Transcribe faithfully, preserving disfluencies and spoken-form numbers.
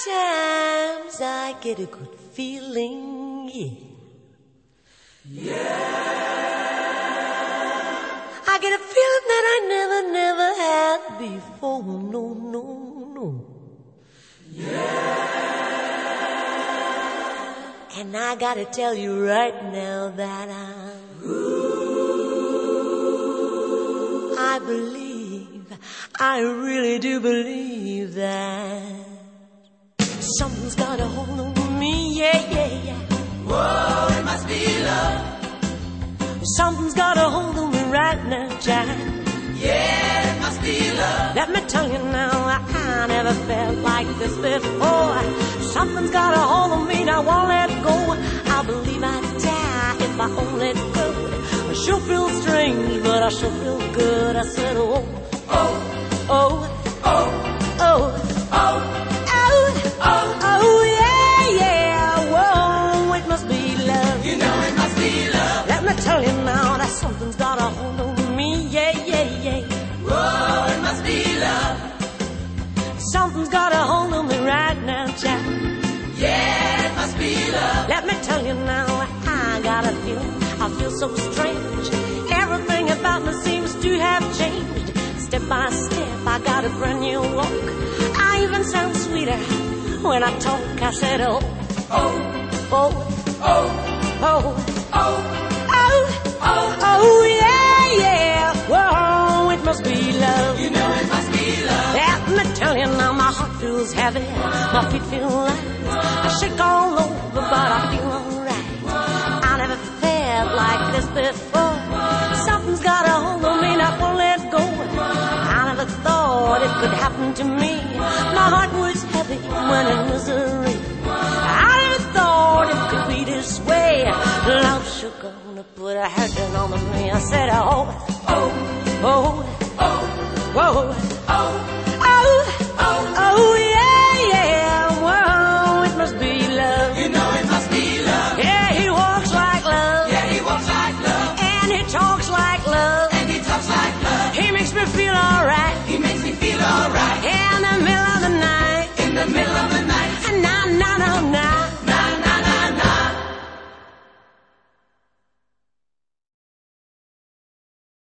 Sometimes I get a good feeling, yeah. Yeah. I get a feeling that I never, never had before. No, no, no. Yeah. And I gotta tell you right now that I'm, ooh, I believe, I really do believe that something's got a hold on me, yeah, yeah, yeah. Whoa, it must be love. Something's got a hold on me right now, child. Yeah, it must be love. Let me tell you now, I, I never felt like this before. Something's got a hold on me, I won't let go. I believe I'd die if I only could. I sure feel strange, but I sure feel good. I said, oh, oh, oh, oh, oh, oh. Oh, oh, yeah, yeah, whoa, it must be love. You know it must be love. Let me tell you now that something's got a hold on me, yeah, yeah, yeah. Whoa, it must be love. Something's got a hold on me right now, child. Yeah, it must be love. Let me tell you now, I got a feeling, I feel so strange. Everything about me seems to have changed. Step by step, I got a brand new walk. I even sound sweeter when I talk. I said, oh, oh, oh, oh, oh, oh, oh, oh, oh, yeah, yeah. Whoa, it must be love. You know it must be love. Let me tell you now, my heart feels heavy, my feet feel light. I shake all over, but I feel alright. I never felt like this before. Something's got a hold on me, I won't let go. I never thought it could happen to me. My heart was heavy when in misery. I never thought it could be this way. Love sure gonna put a hurting on me. I said, oh, oh, oh, oh, whoa, oh.